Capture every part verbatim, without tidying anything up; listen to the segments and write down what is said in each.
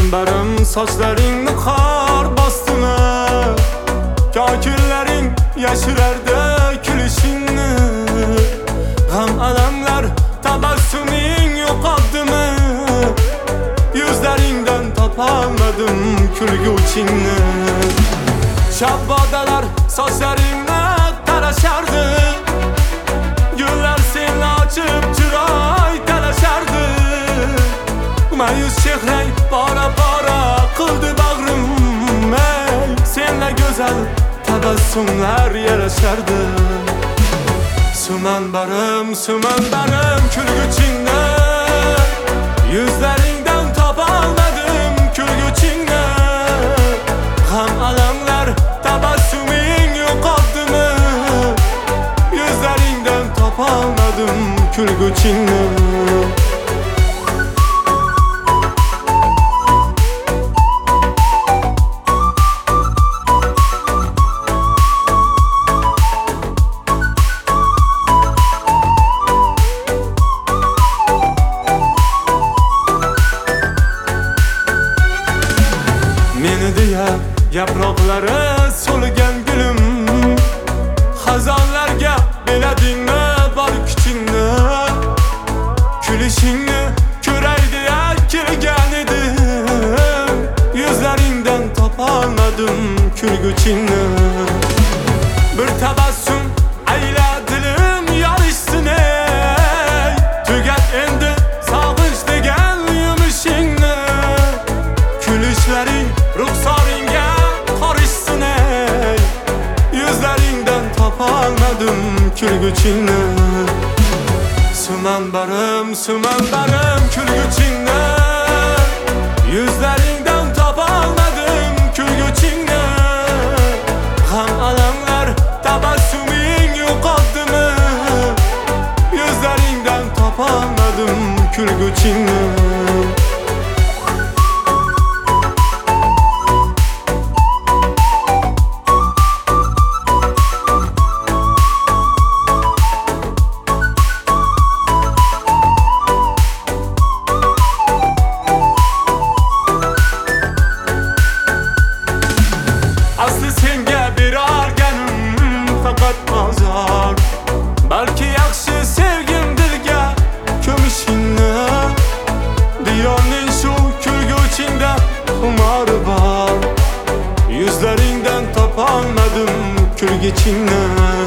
Sumanbarım sochlaringni qor bostimi, kokillaring yashirardi kulishingni. G'am alamlar tabassuming yo'qotdimi, yuzlaringdan topolmadim kulguchingni. Shabbodalar sochlaringni tarashardi, gullar seni ochib chiroy talashardi. Mayus chehrang bora bora qildi bag'rim, ey senla go'zal tabassumlar yarashardi. Sumanbarim, sumanbarim kulguchingni, yuzlaringdan topolmadim kulguchingni. G'am alamlar tabassuming yo'qotdimi, yuzlaringdan topolmadim kulguchingni. Meni deya yaproqlari so'lgan gulim, xazonlarga beladingmi bor kuchingni. Kulishingni ko'ray deya kelgan edim, yuzlaringdan topolmadim kulguchingni. Bir tabassum ayla dilim yorishsin, ey tugat endi sog'inch degan yumishingni. Kulishlaring ruxsoringga qorishsin, ey yuzlaringdan topolmadim kulguchingni. Sumanbarim, sumanbarim kulguchingni, yuzlaringdan topolmadim kulguchingni. G'am alamlar tabassuming yo'qotdimi, yuzlaringdan topolmadim kulguchingni. Asli senga berarganim faqat azor, balki yaxshi sevgim dilga ko'mishingni. Diyonning shu kulguchingda xumori bor, yuzlaringdan topolmadim kulguchingni.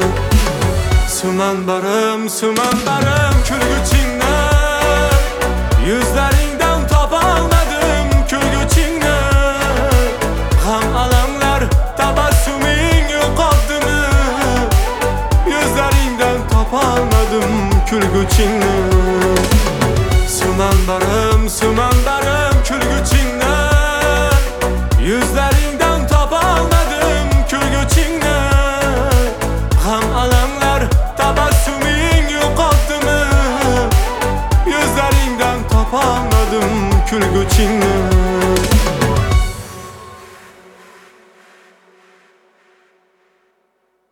Sumanbarim, sumanbarim kulguchingni, yuzlaringdan topolmadim kulguchingni. G'am alamlar tabassuming yo'qotdimi, yuzlaringdan topolmadim kulguchingni. Sumanbarim, sumanbarim